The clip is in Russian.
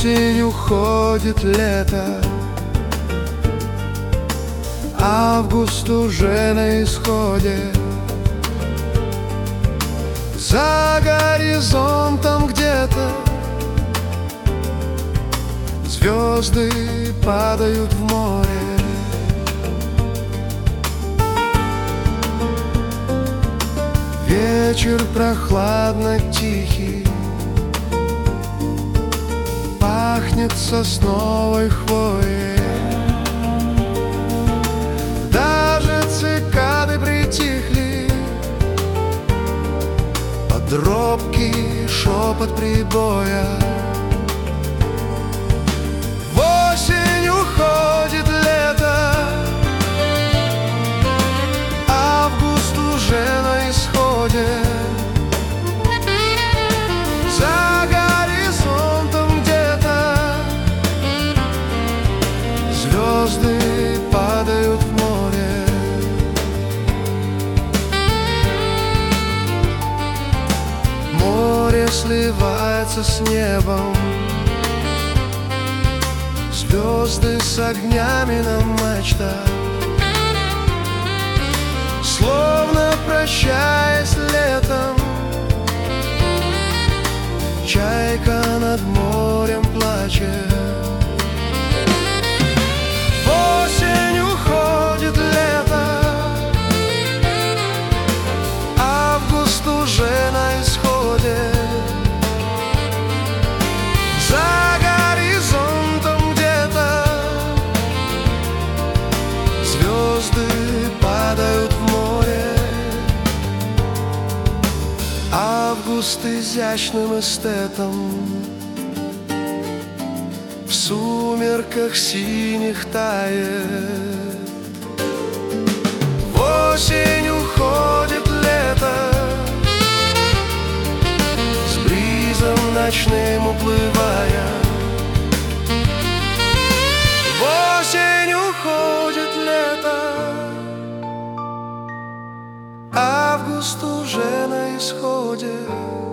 Осень уходит, лето, август уже на исходе. За горизонтом где-то звезды падают в море. Вечер прохладно тихий, пахнет сосновой хвоей. Даже цикады притихли под робкий шепот прибоя. В осень уходит лето, август уже на исходе. За горизонтом где-то звезды падают в море. Море сливается с небом, звезды с огнями на мачтах. Словно прощаясь летом, чайка над морем плачет. В осень уходит лето, август уже на исходе. За горизонтом где-то звезды падают в море. Август изящным эстетом в сумерках синих тает. В осень уходит лето, с бризом ночным уплывая. В осень уходит лето, август уже на исходе.